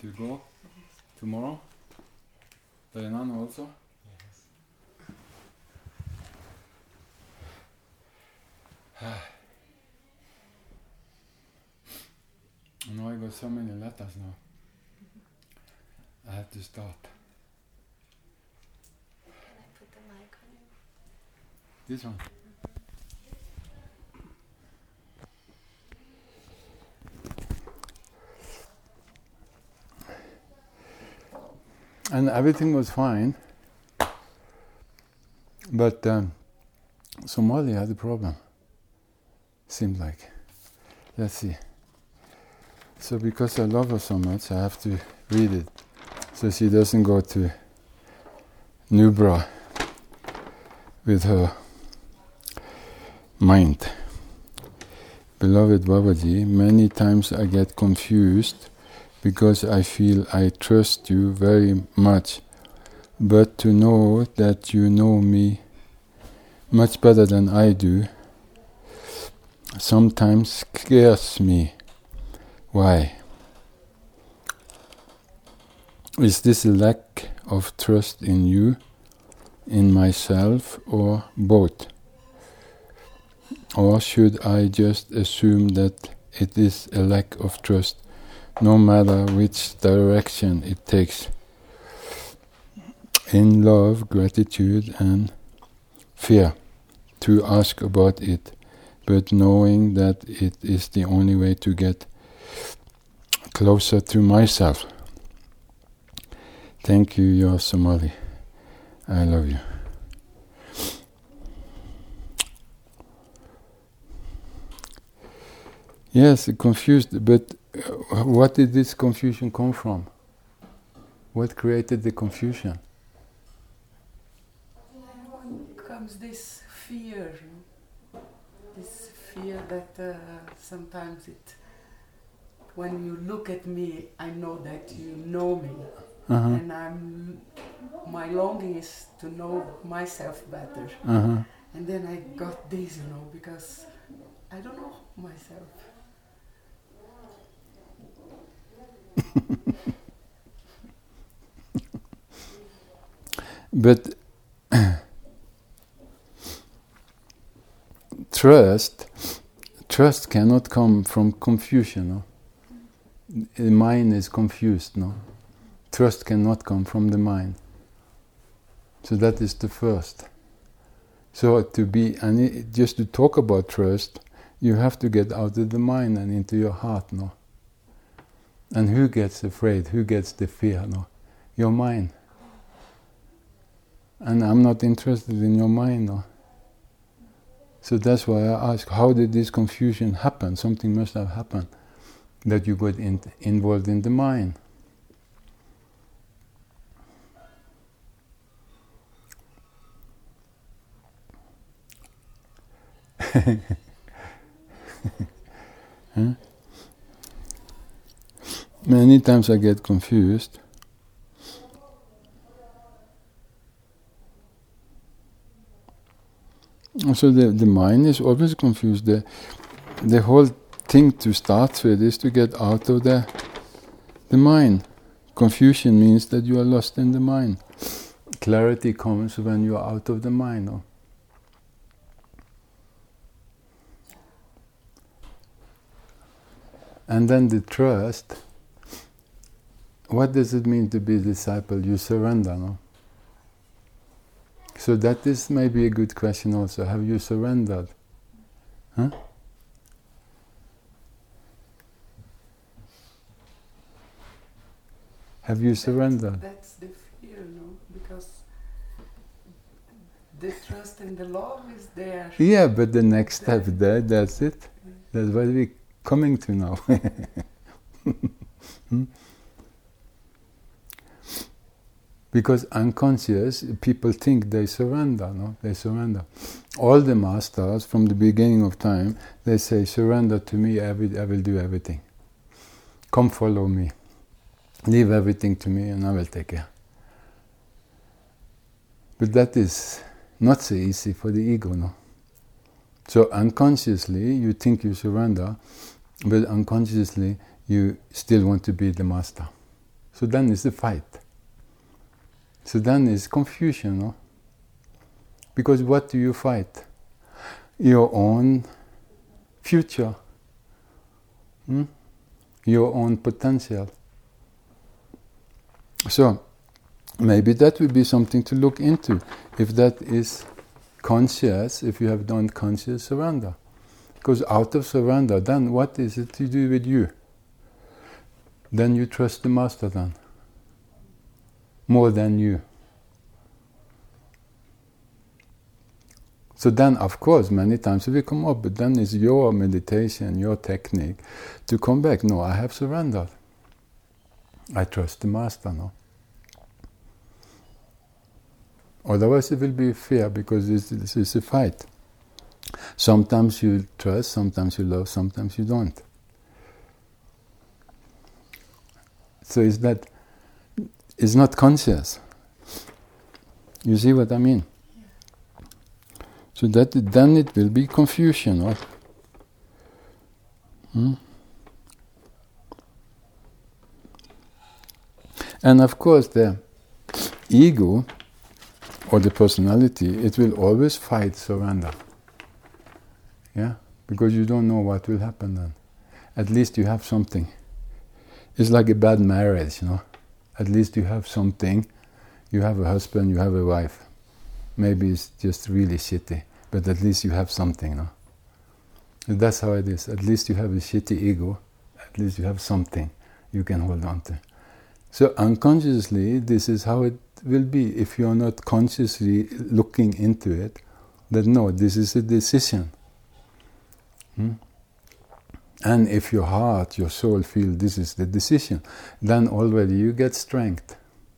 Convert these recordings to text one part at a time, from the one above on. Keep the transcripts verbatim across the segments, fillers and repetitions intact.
to go tomorrow? Dayanana also? Yes. Now I got so many letters now. I have to start. Can I put the mic on you? This one? And everything was fine, but um, Somali had a problem, seemed like. Let's see. So because I love her so much, I have to read it, so she doesn't go to Nubra with her mind. Beloved Babaji, many times I get confused because I feel I trust you very much, but to know that you know me much better than I do sometimes scares me. Why? Is this a lack of trust in you, in myself, or both? Or should I just assume that it is a lack of trust, no matter which direction it takes? In love, gratitude, and fear to ask about it, but knowing that it is the only way to get closer to myself. Thank you, your Somali. I love you. Yes, confused, but uh, what did this confusion come from? What created the confusion? When comes this fear, this fear that uh, sometimes it, when you look at me, I know that you know me, Uh-huh. and I'm, my longing is to know myself better. Uh-huh. And then I got this, you know, because I don't know myself. But trust, trust cannot come from confusion. No? The mind is confused. No, trust cannot come from the mind. So that is the first. So to be and it, just to talk about trust, you have to get out of the mind and into your heart. No. And who gets afraid? Who gets the fear? No, your mind. And I'm not interested in your mind. No. So that's why I ask, how did this confusion happen? Something must have happened that you got in, involved in the mind. Huh? Many times I get confused. So the, the mind is always confused. The, the whole thing to start with is to get out of the, the mind. Confusion means that you are lost in the mind. Clarity comes when you are out of the mind. No? And then the trust. What does it mean to be a disciple? You surrender, no? So that is maybe a good question also. Have you surrendered? Huh? Have you surrendered? That's the fear, no? Because the trust and the love is there. Yeah, but the next step there, that's it. That's what we're coming to now. hmm? Because unconscious, people think they surrender, no? They surrender. All the masters, from the beginning of time, they say, surrender to me, I will, I will do everything. Come follow me. Leave everything to me and I will take care. But that is not so easy for the ego, no? So unconsciously, you think you surrender, but unconsciously, you still want to be the master. So then it's a fight. So then it's confusion, no? Because what do you fight? Your own future, hmm? Your own potential. So maybe that would be something to look into, if that is conscious, if you have done conscious surrender. Because out of surrender, then what is it to do with you? Then you trust the Master then, more than you. So then, of course, many times it will come up, but then it's your meditation, your technique, to come back. No, I have surrendered. I trust the Master now. Otherwise it will be fear, because this, this is a fight. Sometimes you trust, sometimes you love, sometimes you don't. So it's that, it's not conscious. You see what I mean? So that it, then it will be confusion, right? Hmm? And of course the ego, or the personality, it will always fight surrender. Yeah? Because you don't know what will happen then. At least you have something. It's like a bad marriage, you know. At least you have something. You have a husband, you have a wife. Maybe it's just really shitty, but at least you have something, no? And that's how it is. At least you have a shitty ego. At least you have something you can hold on to. So unconsciously, this is how it will be. If you are not consciously looking into it, that no, this is a decision. Hmm? And if your heart, your soul feel this is the decision, then already you get strength.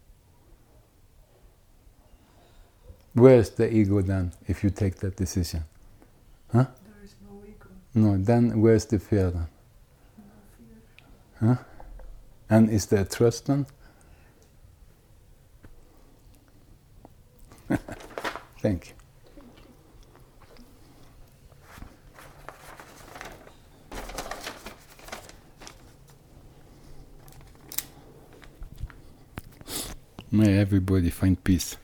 Where's the ego then, if you take that decision? Huh? There is no ego. No, then where's the fear then? No fear. Huh? And is there trust then? Thank you. May everybody find peace.